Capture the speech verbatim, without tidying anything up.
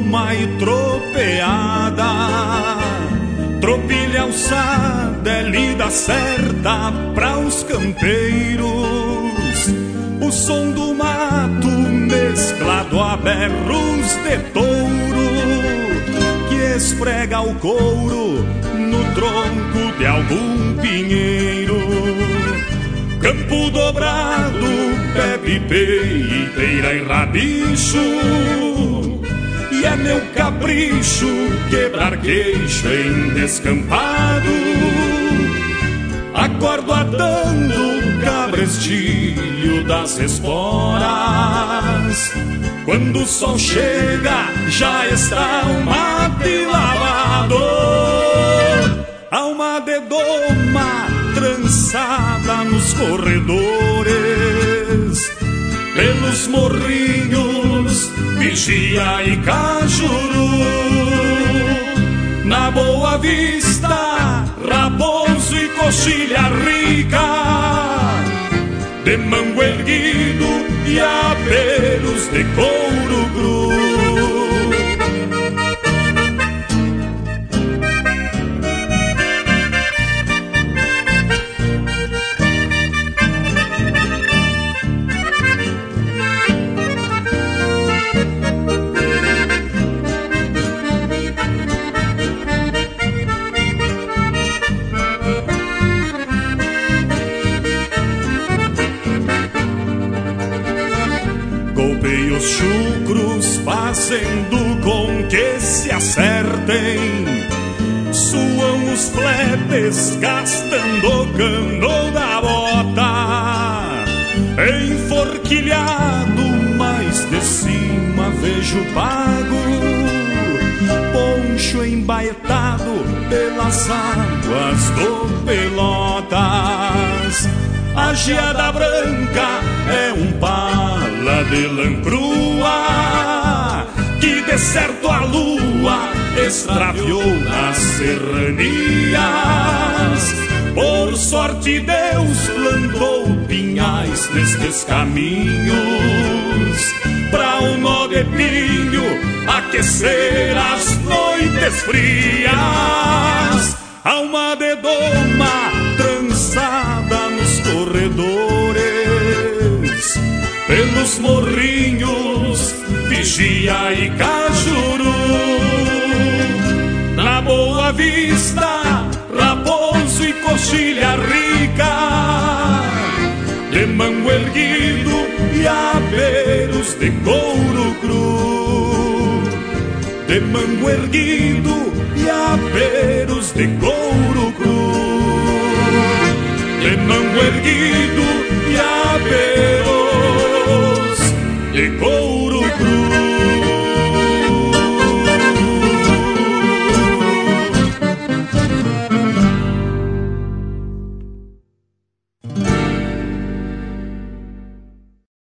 doma e tropeada, tropilha alçada é lida certa pra os campeiros. O som do mato mesclado a berros de touro que esfrega o couro no tronco de algum pinheiro. Campo dobrado, bebe peiteira e rabicho, e é meu capricho quebrar queixo em descampado. Acordo atando cabrestilho das esporas. Quando o sol chega, já está o mate lavado. Alma de doma trançada nos corredores, pelos morrinhos, vigia e cajuru. Na Boa Vista, raposo e coxilha rica, de mango erguido e aperos de couro cru. Golpeios chucros fazendo com que se acertem, suam os fletes gastando o cano da bota. Enforquilhado, mas de cima vejo pago, poncho embaetado pelas águas do Pelotas. A geada branca é um pala de lancrua que de certo a lua extraviou nas serranias. Por sorte Deus plantou pinhais nestes caminhos, pra um nó de pinho aquecer as noites frias. Alma de doma trançada nos corredores, pelos morrinhos, vigia e cajuru. Na Boa Vista, raposo e coxilha rica, de mango erguido e aperos de couro cru. De mango erguido e aperos de couro cru. De mango erguido e aperos de couro cru.